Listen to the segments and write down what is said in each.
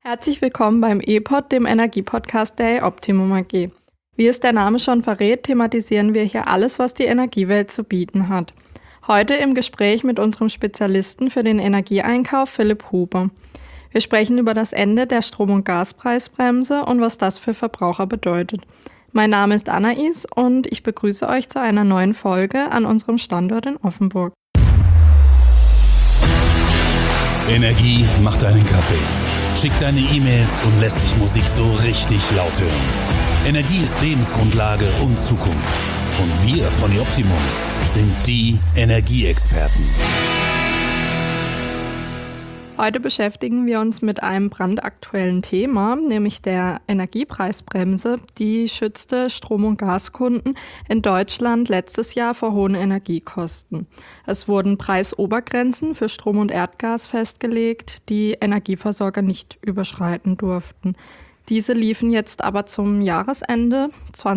Herzlich willkommen beim E-Pod, dem Energiepodcast der e-Optimum AG. Wie es der Name schon verrät, thematisieren wir hier alles, was die Energiewelt zu bieten hat. Heute im Gespräch mit unserem Spezialisten für den Energieeinkauf, Philipp Huber. Wir sprechen über das Ende der Strom- und Gaspreisbremse und was das für Verbraucher bedeutet. Mein Name ist Anais und ich begrüße euch zu einer neuen Folge an unserem Standort in Offenburg. Energie macht deinen Kaffee. Schick deine E-Mails und lässt dich Musik so richtig laut hören. Energie ist Lebensgrundlage und Zukunft. Und wir von e-Optimum sind die Energieexperten. Heute beschäftigen wir uns mit einem brandaktuellen Thema, nämlich der Energiepreisbremse. Die schützte Strom- und Gaskunden in Deutschland letztes Jahr vor hohen Energiekosten. Es wurden Preisobergrenzen für Strom und Erdgas festgelegt, die Energieversorger nicht überschreiten durften. Diese liefen jetzt aber zum Jahresende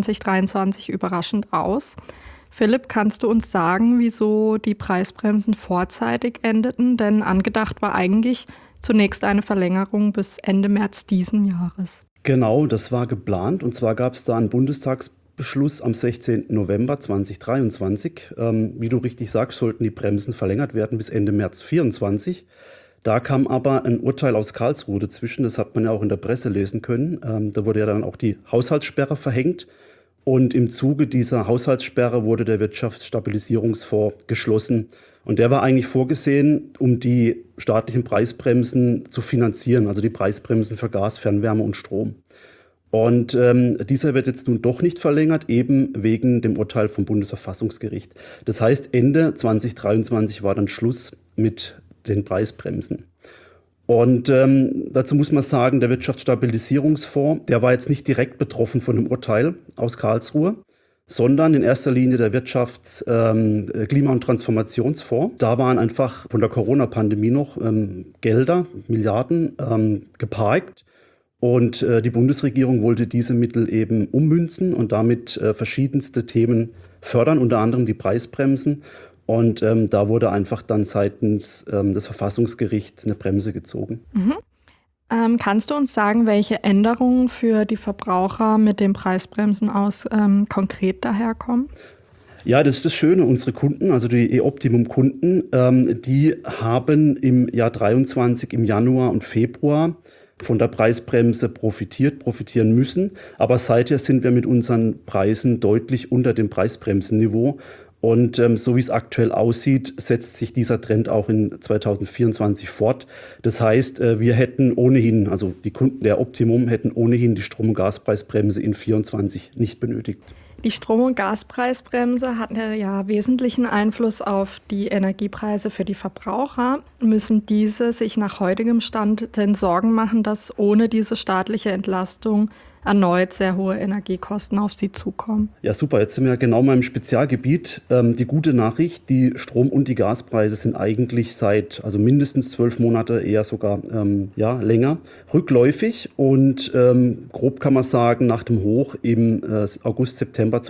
2023 überraschend aus. Philipp, kannst du uns sagen, wieso die Preisbremsen vorzeitig endeten? Denn angedacht war eigentlich zunächst eine Verlängerung bis Ende März diesen Jahres. Genau, das war geplant. Und zwar gab es da einen Bundestagsbeschluss am 16. November 2023. Wie du richtig sagst, sollten die Bremsen verlängert werden bis Ende März 2024. Da kam aber ein Urteil aus Karlsruhe dazwischen. Das hat man ja auch in der Presse lesen können. Da wurde ja dann auch die Haushaltssperre verhängt. Und im Zuge dieser Haushaltssperre wurde der Wirtschaftsstabilisierungsfonds geschlossen. Und der war eigentlich vorgesehen, um die staatlichen Preisbremsen zu finanzieren, also die Preisbremsen für Gas, Fernwärme und Strom. Und dieser wird jetzt nun doch nicht verlängert, eben wegen dem Urteil vom Bundesverfassungsgericht. Das heißt, Ende 2023 war dann Schluss mit den Preisbremsen. Und dazu muss man sagen, der Wirtschaftsstabilisierungsfonds, der war jetzt nicht direkt betroffen von dem Urteil aus Karlsruhe, sondern in erster Linie der Klima- und Transformationsfonds. Da waren einfach von der Corona-Pandemie noch Gelder, Milliarden geparkt. Und die Bundesregierung wollte diese Mittel eben ummünzen und damit verschiedenste Themen fördern, unter anderem die Preisbremsen. Und da wurde einfach dann seitens des Verfassungsgerichts eine Bremse gezogen. Kannst du uns sagen, welche Änderungen für die Verbraucher mit den Preisbremsen konkret daherkommen? Ja, das ist das Schöne. Unsere Kunden, also die e-Optimum-Kunden, die haben im Jahr 23, im Januar und Februar von der Preisbremse profitieren müssen. Aber seither sind wir mit unseren Preisen deutlich unter dem Preisbremsenniveau. Und so wie es aktuell aussieht, setzt sich dieser Trend auch in 2024 fort. Das heißt, wir hätten ohnehin, also die Kunden der Optimum hätten ohnehin die Strom- und Gaspreisbremse in 2024 nicht benötigt. Die Strom- und Gaspreisbremse hat ja wesentlichen Einfluss auf die Energiepreise für die Verbraucher. Müssen diese sich nach heutigem Stand denn Sorgen machen, dass ohne diese staatliche Entlastung erneut sehr hohe Energiekosten auf sie zukommen? Ja, super. Jetzt sind wir genau mal im Spezialgebiet. Die gute Nachricht, die Strom- und die Gaspreise sind eigentlich seit mindestens 12 Monate, eher sogar länger, rückläufig. Und grob kann man sagen, nach dem Hoch im August, September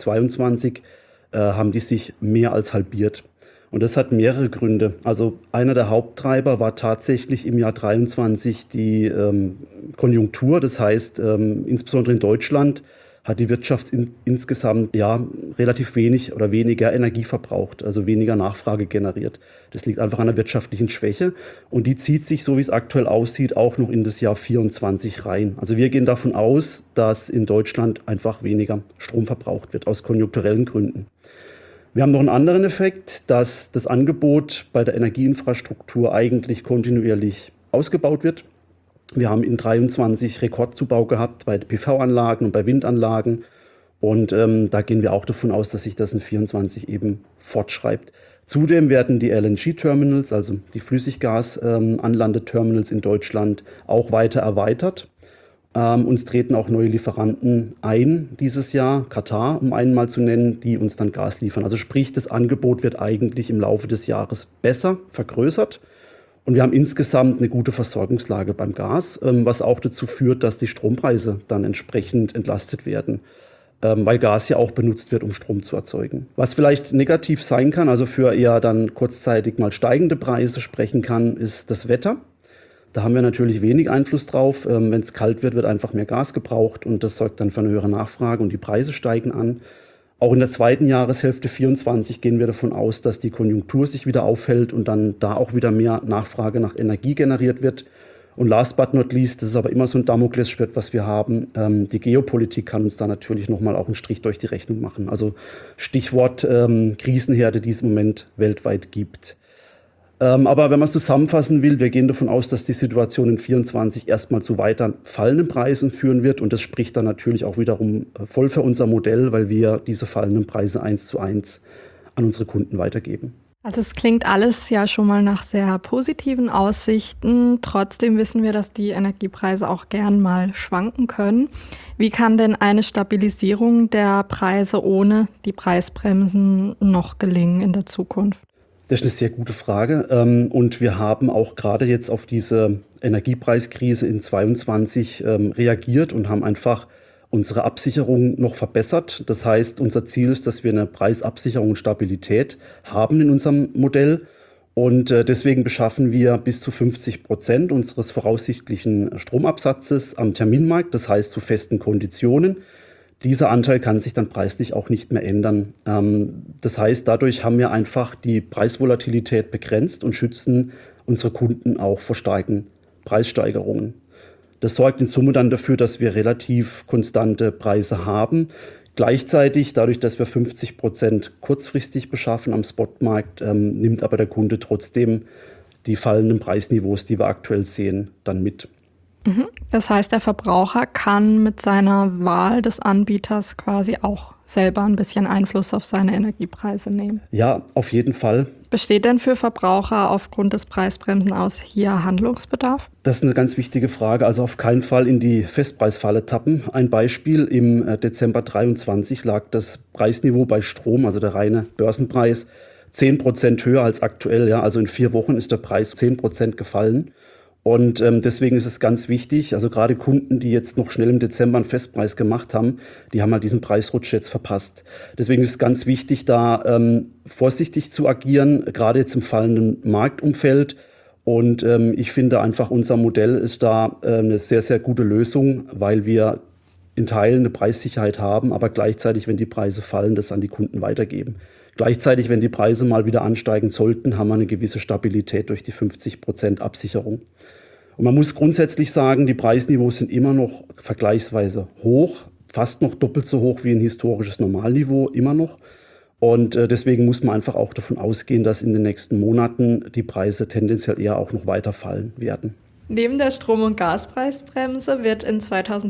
2022 haben die sich mehr als halbiert. Und das hat mehrere Gründe. Also einer der Haupttreiber war tatsächlich im Jahr 2023 die Konjunktur. Das heißt, insbesondere in Deutschland hat die Wirtschaft insgesamt relativ wenig oder weniger Energie verbraucht, also weniger Nachfrage generiert. Das liegt einfach an der wirtschaftlichen Schwäche. Und die zieht sich, so wie es aktuell aussieht, auch noch in das Jahr 2024 rein. Also wir gehen davon aus, dass in Deutschland einfach weniger Strom verbraucht wird, aus konjunkturellen Gründen. Wir haben noch einen anderen Effekt, dass das Angebot bei der Energieinfrastruktur eigentlich kontinuierlich ausgebaut wird. Wir haben in 2023 Rekordzubau gehabt bei PV-Anlagen und bei Windanlagen. Und da gehen wir auch davon aus, dass sich das in 2024 eben fortschreibt. Zudem werden die LNG-Terminals, also die Flüssiggas-Anlandeterminals in Deutschland, auch weiter erweitert. Uns treten auch neue Lieferanten ein dieses Jahr, Katar, um einen mal zu nennen, die uns dann Gas liefern. Also sprich, das Angebot wird eigentlich im Laufe des Jahres besser, vergrößert. Und wir haben insgesamt eine gute Versorgungslage beim Gas, was auch dazu führt, dass die Strompreise dann entsprechend entlastet werden, weil Gas ja auch benutzt wird, um Strom zu erzeugen. Was vielleicht negativ sein kann, also für eher dann kurzzeitig mal steigende Preise sprechen kann, ist das Wetter. Da haben wir natürlich wenig Einfluss drauf. Wenn es kalt wird, wird einfach mehr Gas gebraucht und das sorgt dann für eine höhere Nachfrage und die Preise steigen an. Auch in der zweiten Jahreshälfte 2024 gehen wir davon aus, dass die Konjunktur sich wieder aufhält und dann da auch wieder mehr Nachfrage nach Energie generiert wird. Und last but not least, das ist aber immer so ein Damoklesschwert, was wir haben, die Geopolitik kann uns da natürlich nochmal auch einen Strich durch die Rechnung machen. Also Stichwort Krisenherde, die es im Moment weltweit gibt. Aber wenn man es zusammenfassen will, wir gehen davon aus, dass die Situation in 2024 erstmal zu weiter fallenden Preisen führen wird. Und das spricht dann natürlich auch wiederum voll für unser Modell, weil wir diese fallenden Preise 1:1 an unsere Kunden weitergeben. Also es klingt alles ja schon mal nach sehr positiven Aussichten. Trotzdem wissen wir, dass die Energiepreise auch gern mal schwanken können. Wie kann denn eine Stabilisierung der Preise ohne die Preisbremsen noch gelingen in der Zukunft? Das ist eine sehr gute Frage. Und wir haben auch gerade jetzt auf diese Energiepreiskrise in 2022 reagiert und haben einfach unsere Absicherung noch verbessert. Das heißt, unser Ziel ist, dass wir eine Preisabsicherung und Stabilität haben in unserem Modell. Und deswegen beschaffen wir bis zu 50% unseres voraussichtlichen Stromabsatzes am Terminmarkt, das heißt zu festen Konditionen. Dieser Anteil kann sich dann preislich auch nicht mehr ändern. Das heißt, dadurch haben wir einfach die Preisvolatilität begrenzt und schützen unsere Kunden auch vor starken Preissteigerungen. Das sorgt in Summe dann dafür, dass wir relativ konstante Preise haben. Gleichzeitig, dadurch, dass wir 50% kurzfristig beschaffen am Spotmarkt, nimmt aber der Kunde trotzdem die fallenden Preisniveaus, die wir aktuell sehen, dann mit. Das heißt, der Verbraucher kann mit seiner Wahl des Anbieters quasi auch selber ein bisschen Einfluss auf seine Energiepreise nehmen. Ja, auf jeden Fall. Besteht denn für Verbraucher aufgrund des Preisbremsen aus hier Handlungsbedarf? Das ist eine ganz wichtige Frage. Also auf keinen Fall in die Festpreisfalle tappen. Ein Beispiel: Im Dezember 2023 lag das Preisniveau bei Strom, also der reine Börsenpreis, 10% höher als aktuell. Ja. Also in 4 Wochen ist der Preis 10% gefallen. Und deswegen ist es ganz wichtig, also gerade Kunden, die jetzt noch schnell im Dezember einen Festpreis gemacht haben, die haben halt diesen Preisrutsch jetzt verpasst. Deswegen ist es ganz wichtig, da vorsichtig zu agieren, gerade jetzt im fallenden Marktumfeld. Und ich finde einfach, unser Modell ist da eine sehr, sehr gute Lösung, weil wir in Teilen eine Preissicherheit haben, aber gleichzeitig, wenn die Preise fallen, das an die Kunden weitergeben. Gleichzeitig, wenn die Preise mal wieder ansteigen sollten, haben wir eine gewisse Stabilität durch die 50% Absicherung. Und man muss grundsätzlich sagen, die Preisniveaus sind immer noch vergleichsweise hoch, fast noch doppelt so hoch wie ein historisches Normalniveau, immer noch. Und deswegen muss man einfach auch davon ausgehen, dass in den nächsten Monaten die Preise tendenziell eher auch noch weiter fallen werden. Neben der Strom- und Gaspreisbremse wird in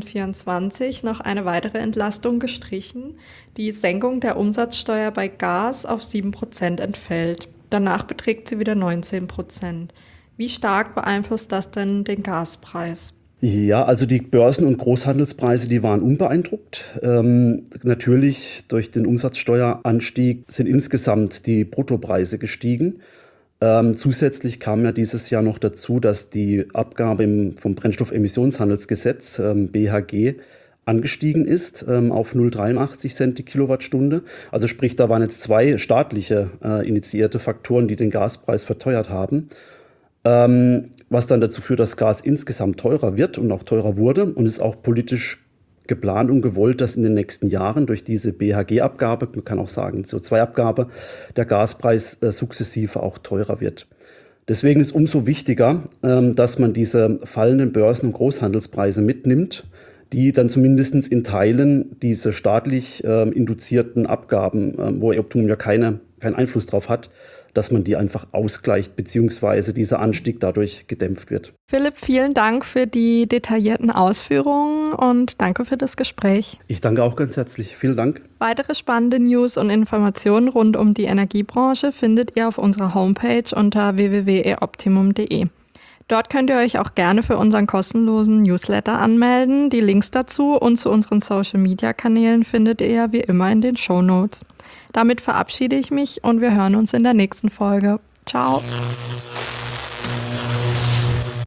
2024 noch eine weitere Entlastung gestrichen. Die Senkung der Umsatzsteuer bei Gas auf 7% entfällt. Danach beträgt sie wieder 19%. Wie stark beeinflusst das denn den Gaspreis? Ja, also die Börsen- und Großhandelspreise, die waren unbeeindruckt. Natürlich durch den Umsatzsteueranstieg sind insgesamt die Bruttopreise gestiegen. Zusätzlich kam ja dieses Jahr noch dazu, dass die Abgabe vom Brennstoffemissionshandelsgesetz, BHG, angestiegen ist auf 0,83 Cent die Kilowattstunde. Also sprich, da waren jetzt 2 staatliche initiierte Faktoren, die den Gaspreis verteuert haben. Was dann dazu führt, dass Gas insgesamt teurer wird und auch teurer wurde. Und es ist auch politisch geplant und gewollt, dass in den nächsten Jahren durch diese BHG-Abgabe, man kann auch sagen CO2-Abgabe, der Gaspreis sukzessive auch teurer wird. Deswegen ist umso wichtiger, dass man diese fallenden Börsen- und Großhandelspreise mitnimmt, die dann zumindest in Teilen diese staatlich induzierten Abgaben, wo Optimum ja keinen Einfluss drauf hat, dass man die einfach ausgleicht, beziehungsweise dieser Anstieg dadurch gedämpft wird. Philipp, vielen Dank für die detaillierten Ausführungen und danke für das Gespräch. Ich danke auch ganz herzlich. Vielen Dank. Weitere spannende News und Informationen rund um die Energiebranche findet ihr auf unserer Homepage unter www.eoptimum.de. Dort könnt ihr euch auch gerne für unseren kostenlosen Newsletter anmelden. Die Links dazu und zu unseren Social-Media-Kanälen findet ihr wie immer in den Shownotes. Damit verabschiede ich mich und wir hören uns in der nächsten Folge. Ciao!